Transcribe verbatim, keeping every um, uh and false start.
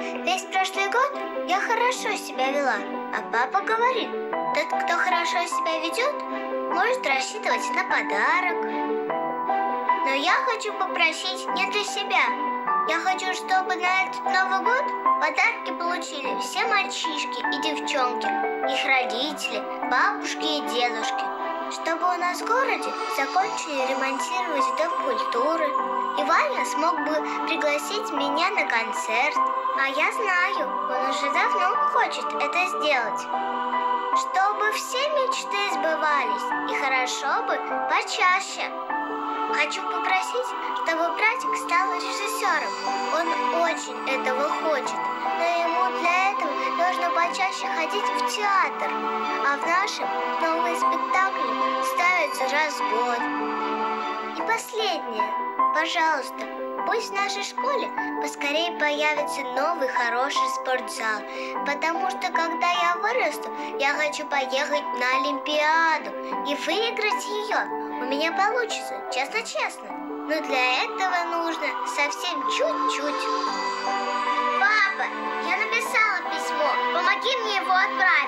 Весь прошлый год я хорошо себя вела, а папа говорит, тот, кто хорошо себя ведет, может рассчитывать на подарок. Но я хочу попросить не для себя. Я хочу, чтобы на этот Новый год подарки получили все мальчишки и девчонки, их родители, бабушки и дедушки. Чтобы у нас в городе закончили ремонтировать Дом культуры, и Ваня смог бы пригласить меня на концерт. А я знаю, он уже давно хочет это сделать. Чтобы все мечты сбывались, и хорошо бы почаще. Хочу попросить, чтобы братик стал режиссером. Он очень этого хочет, но ему для этого нужно почаще ходить в театр. А в нашем новые спектакли ставятся раз в год. И последнее. Пожалуйста, пусть в нашей школе поскорее появится новый хороший спортзал, потому что когда я вырасту, я хочу поехать на Олимпиаду и выиграть ее. У меня получится, честно-честно. Но для этого нужно совсем чуть-чуть. Папа, я написала письмо. Помоги мне его отправить.